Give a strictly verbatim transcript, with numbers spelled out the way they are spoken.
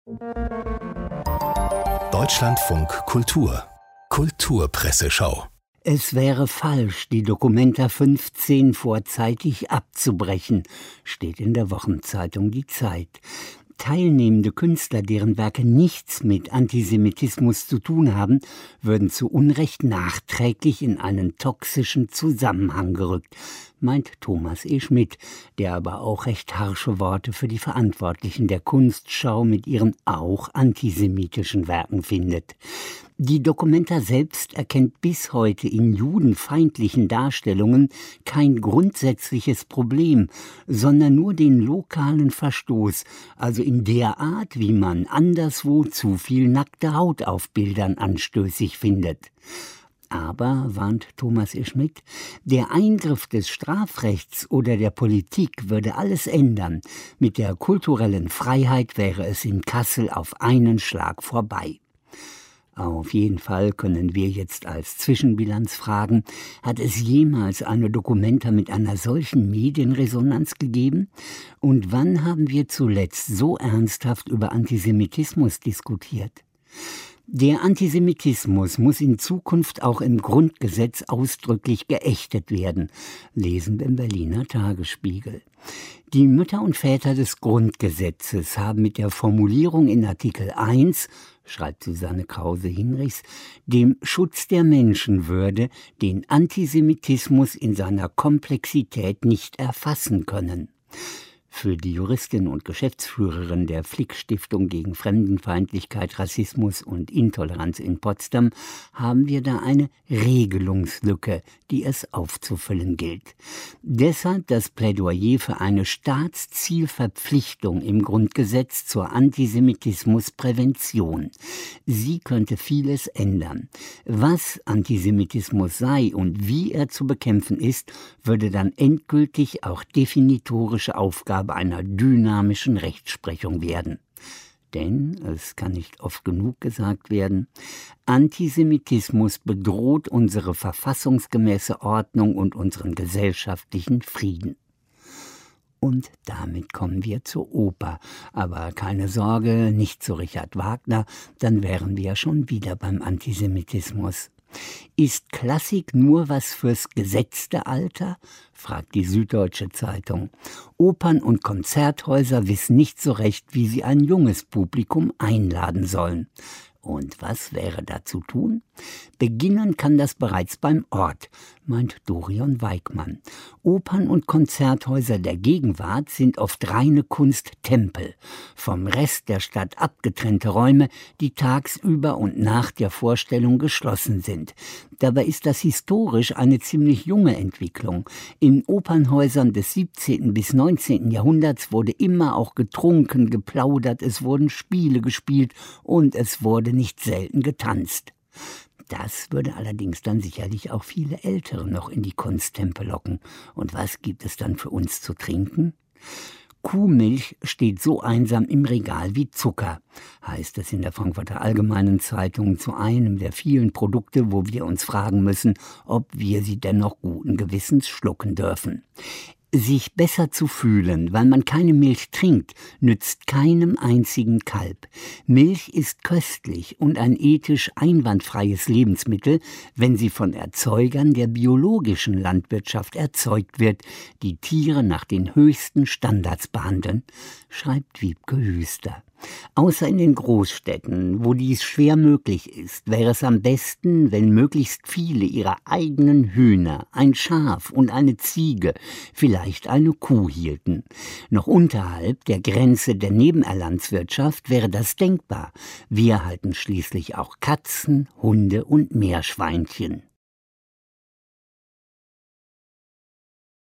Deutschlandfunk Kultur Kulturpresseschau. Es wäre falsch, die Documenta fünfzehn vorzeitig abzubrechen, steht in der Wochenzeitung Die Zeit. Teilnehmende Künstler, deren Werke nichts mit Antisemitismus zu tun haben, würden zu Unrecht nachträglich in einen toxischen Zusammenhang gerückt, meint Thomas E. Schmidt, der aber auch recht harsche Worte für die Verantwortlichen der Kunstschau mit ihren auch antisemitischen Werken findet. Die Documenta selbst erkennt bis heute in judenfeindlichen Darstellungen kein grundsätzliches Problem, sondern nur den lokalen Verstoß, also in der Art, wie man anderswo zu viel nackte Haut auf Bildern anstößig findet. Aber, warnt Thomas E. Schmidt, der Eingriff des Strafrechts oder der Politik würde alles ändern. Mit der kulturellen Freiheit wäre es in Kassel auf einen Schlag vorbei. Auf jeden Fall können wir jetzt als Zwischenbilanz fragen, hat es jemals eine Documenta mit einer solchen Medienresonanz gegeben? Und wann haben wir zuletzt so ernsthaft über Antisemitismus diskutiert? Der Antisemitismus muss in Zukunft auch im Grundgesetz ausdrücklich geächtet werden, lesen wir im Berliner Tagesspiegel. Die Mütter und Väter des Grundgesetzes haben mit der Formulierung in Artikel eins, schreibt Susanne Krause-Hinrichs, dem Schutz der Menschenwürde den Antisemitismus in seiner Komplexität nicht erfassen können. Für die Juristin und Geschäftsführerin der Flick-Stiftung gegen Fremdenfeindlichkeit, Rassismus und Intoleranz in Potsdam haben wir da eine Regelungslücke, die es aufzufüllen gilt. Deshalb das Plädoyer für eine Staatszielverpflichtung im Grundgesetz zur Antisemitismusprävention. Sie könnte vieles ändern. Was Antisemitismus sei und wie er zu bekämpfen ist, würde dann endgültig auch definitorische Aufgabe einer dynamischen Rechtsprechung werden. Denn, es kann nicht oft genug gesagt werden, Antisemitismus bedroht unsere verfassungsgemäße Ordnung und unseren gesellschaftlichen Frieden. Und damit kommen wir zur Oper. Aber keine Sorge, nicht zu Richard Wagner, dann wären wir ja schon wieder beim Antisemitismus. Ist Klassik nur was fürs gesetzte Alter? Fragt die Süddeutsche Zeitung. Opern und Konzerthäuser wissen nicht so recht, wie sie ein junges Publikum einladen sollen. Und was wäre da zu tun? Beginnen kann das bereits beim Ort, meint Dorion Weigmann. Opern- und Konzerthäuser der Gegenwart sind oft reine Kunsttempel, vom Rest der Stadt abgetrennte Räume, die tagsüber und nach der Vorstellung geschlossen sind. Dabei ist das historisch eine ziemlich junge Entwicklung. In Opernhäusern des siebzehnten bis neunzehnten Jahrhunderts wurde immer auch getrunken, geplaudert, es wurden Spiele gespielt und es wurde nicht selten getanzt. Das würde allerdings dann sicherlich auch viele Ältere noch in die Kunsttempel locken. Und was gibt es dann für uns zu trinken? Kuhmilch steht so einsam im Regal wie Zucker, heißt es in der Frankfurter Allgemeinen Zeitung zu einem der vielen Produkte, wo wir uns fragen müssen, ob wir sie dennoch guten Gewissens schlucken dürfen. Sich besser zu fühlen, weil man keine Milch trinkt, nützt keinem einzigen Kalb. Milch ist köstlich und ein ethisch einwandfreies Lebensmittel, wenn sie von Erzeugern der biologischen Landwirtschaft erzeugt wird, die Tiere nach den höchsten Standards behandeln, schreibt Wiebke Hüster. Außer in den Großstädten, wo dies schwer möglich ist, wäre es am besten, wenn möglichst viele ihre eigenen Hühner, ein Schaf und eine Ziege, vielleicht eine Kuh hielten. Noch unterhalb der Grenze der Nebenerlandswirtschaft wäre das denkbar. Wir halten schließlich auch Katzen, Hunde und Meerschweinchen.